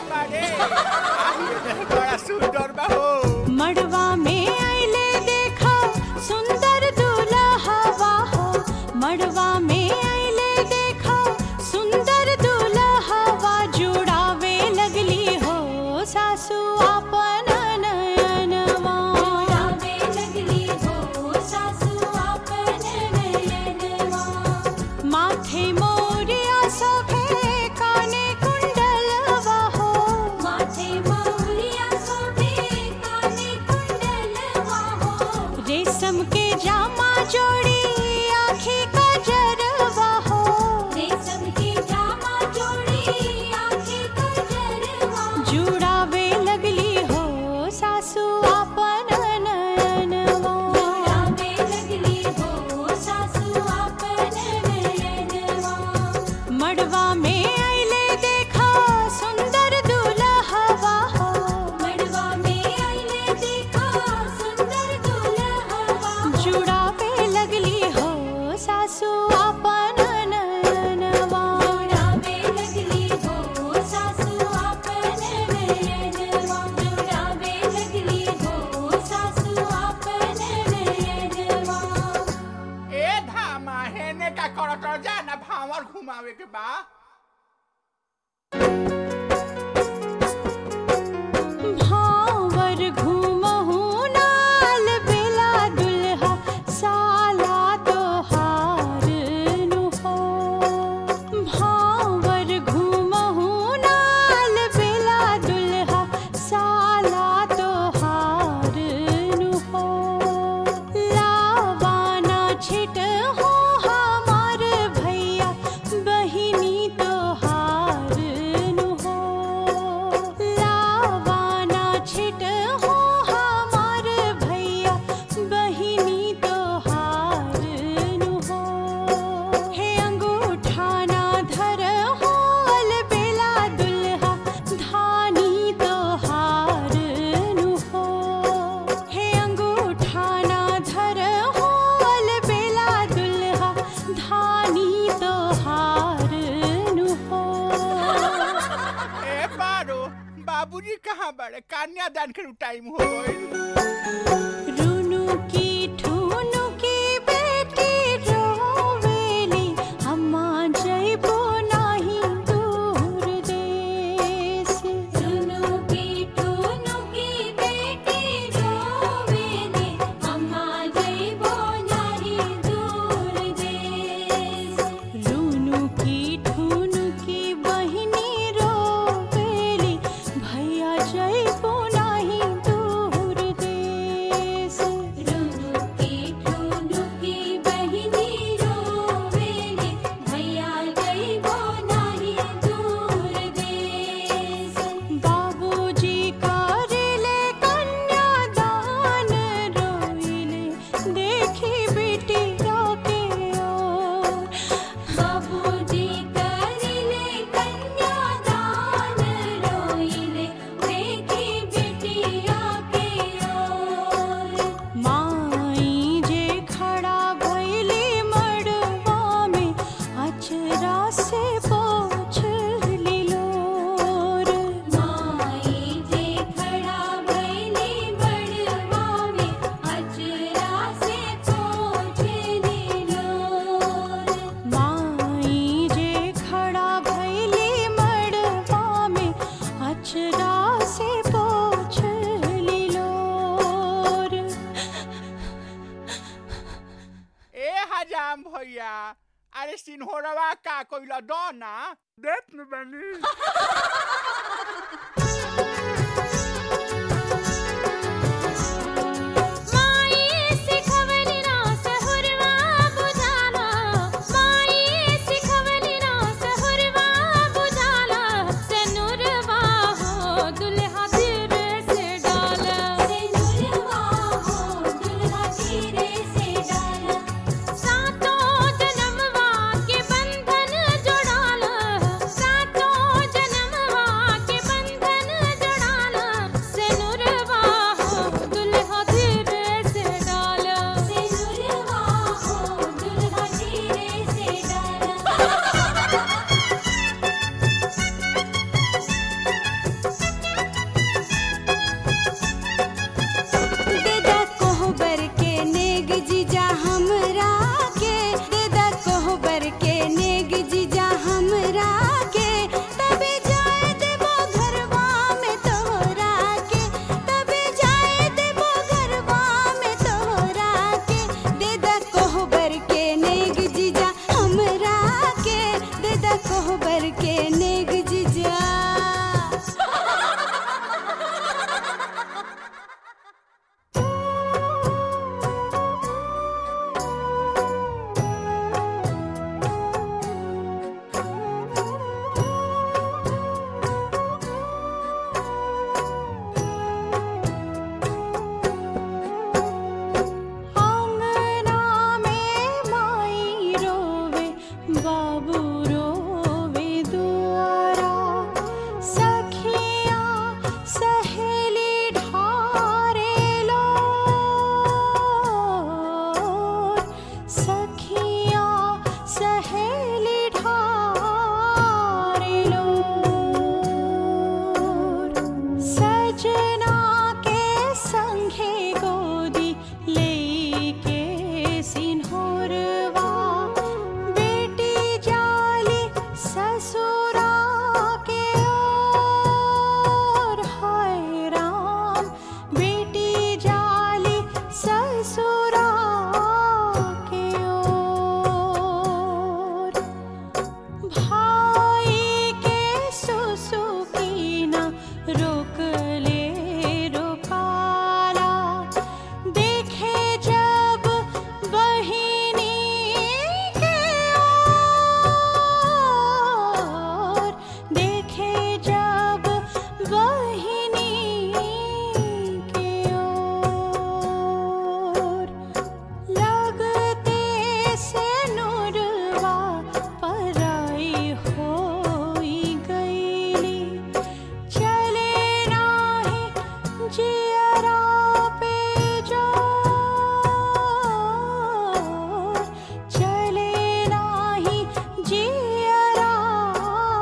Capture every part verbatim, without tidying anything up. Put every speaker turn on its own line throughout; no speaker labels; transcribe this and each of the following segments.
बारे आही बड़ा सुंदर बा हो
मड़वा में आइले देखा सुंदर दुल्हवा हो मड़वा में आइले देखा सुंदर दुल्हवा जुड़ावे लगली हो सासू आपन नयनवा जुड़ावे लगली हो सासू आपन नयनवा माथे मोरिया सोभे काने कुंडलवा हो माथे मोरिया सोभे काने कुंडलवा हो रेशम के जामा जोड़ी आँखी कजरवा हो रेशम के जामा जोड़ी आँखी कजरवा जुड़ावे लगली हो सासू आपन नयनवा जुड़ावे लगली हो सासू आपन नयनवा मड़वा में आइले देखा सुंदर दुल्हवा हो मड़वा में आइले देखा सुंदर दुल्हवा जुड़ावे लगली हो सासू आपन नयनवा जुड़ावे लगली हो सासू आपन नयनवा जुड़ावे लगली हो सासू आपन नयनवा
ए धामा हेने का करत जाना भावर घुमावे के बा
भावर घूमहु नाल बेला दुल्हा साला तोहार नु हो भावर घूमहु नाल बेला दुल्हा साला तोहार नु हो लावाना छिट हो हमार भैया बहिनी तोहार नु हो लावाना छिट हो हमार भैया बहिनी तोहार नु हो हे अंगूठा ना धर हो अलबेला दुल्हा धानी तोहार नु हो हे अंगूठा ना धर हो अलबेला दुल्हा धानी तोहार नु हो
ए बारो बाबूजी कहाँ बड़े कन्यादान के टाइम हो गइल
रुनु की ठुनु की बेटी रोवेली अम्मा जइबो नाही दूर देश रुनु की ठुनु की बेटी रोवेली अम्मा जइबो नाही दूर देश रुनु की ठुनु की बहिनी रोवेली भैया जइबो नाही दूर देश रुनु की ठुनु की बहिनी रोवेली भैया जइबो नाही दूर देश बाबूजी करेले कन्यादान रोइले देखी बिटिया के ओर बाबूजी करेले कन्यादान रोइले देखी बिटिया के ओर माई जे खड़ा भइली मड़वा में अचरा से पोछ लिलोर माई जे खड़ा भइली मड़वा में अचरा से पोछ लिलोर माई जे खड़ा भइली मड़वा में अचरा से पोछ लिलोर
ए हजाम भैया अरे सिन्होरवा का कोइला दो ना देत में बनी
माई सिखवली ना सहुरवा बुझाला माई सिखवली ना सहुरवा बुझाला सेनुरवा हो दुल्हा धीरे से डाला सेनुरवा हो दुल्हा धीरे से डाला सातों जन्मवा के बंधन जोड़ाला सातों जन्मवा के बंधन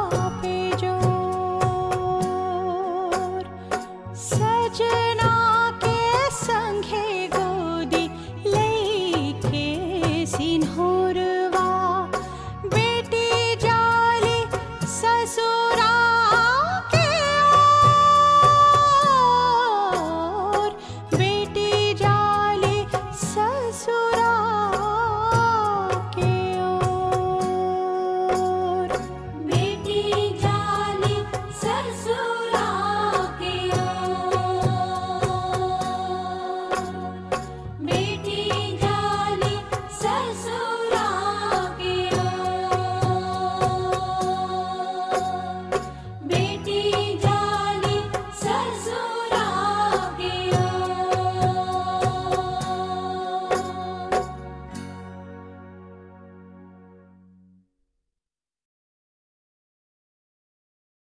पे जोर सजना के संगे गोदी लेके सिन्होरवा बेटी जाली ससुर